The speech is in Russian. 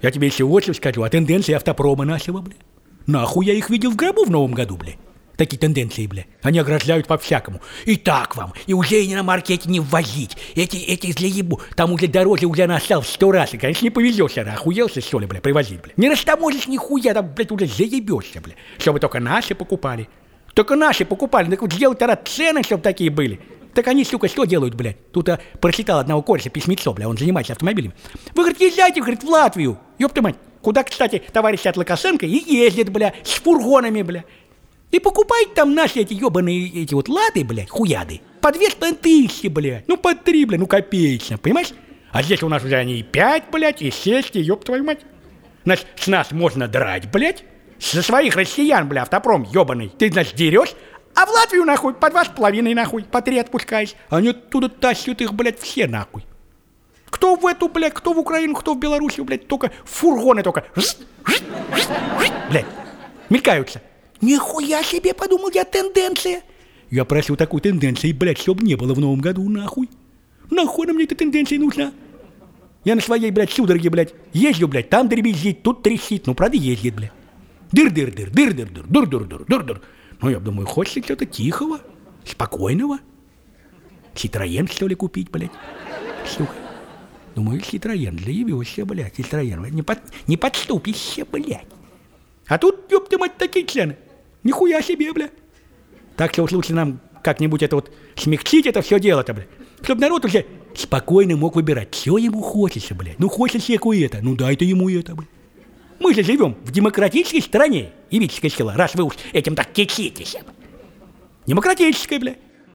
Я тебе еще вот что скажу, а тенденции автопрома нашего, бля. Нахуй я их видел в гробу в Новом году, бля. Такие тенденции, бля. Они ограждают по-всякому. И так вам. И уже и на маркете не ввозить. Эти злеебу. Там уже дороже уже настал в 100 раз. И, конечно, не повезешься, охуелся, что ли, бля, привозить, бля. Не растаможишь нихуя, там, блядь, уже заебешься, бля. Чтобы только наши покупали. Только наши покупали. Так вот сделать тогда цены, чтобы такие были. Так они, сука, что делают, блядь? Тут прочитал одного кореша письмецо, бля, он занимается автомобилями. Вы, говорит, езжайте, говорит, в Латвию. Ёпта мать. Куда, кстати, товарищ от Лукашенко и ездит, бля, с фургонами, бля. И покупайте там наши эти ёбаные, эти вот лады, блядь, хуяды. По 2500, блядь, ну по 3, блядь, ну копеечно, понимаешь? А здесь у нас уже они и 5, блядь, и 6, и ёб твою мать. Значит, с нас можно драть, блядь. Со своих россиян, бля, автопром ёбаный. Ты, значит, дерешь, а в Латвию, нахуй, по 2,5, нахуй, по 3 отпускаешь. Они оттуда тащат их, блядь, все, нахуй. Кто в эту, блядь, кто в Украину, кто в Белоруссию, блядь, только фургоны только, блядь, мелькаются. Нихуя себе, подумал я, тенденция. Я просил такой тенденции, блядь, чтобы не было в Новом году, нахуй. Нахуй мне эта тенденция нужна? Я на своей, блядь, судороге, блядь, езжу, блядь, там дребезжит, тут трещит, ну, правда, ездит, блядь. Дыр-дыр-дыр, дыр-дыр-дыр, дыр-дыр-дыр. Ну, я думаю, хочется что-то тихого, спокойного. Ситроен, что ли, купить, блядь? Слухай. Думаю, Ситроен, заявился, блядь, Ситроен. Не подступишься, блядь. А тут, ёпта мать, такие цены. Нихуя себе, бля. Так что уж лучше нам как-нибудь это вот смягчить это все дело-то, бля. Чтоб народ уже спокойно мог выбирать. Все ему хочется, бля. Ну, хочется всеку это. Ну, дай-то ему это, бля. Мы же живем в демократической стране, Ивическое село, раз вы уж этим так кичитесь. Демократической, бля.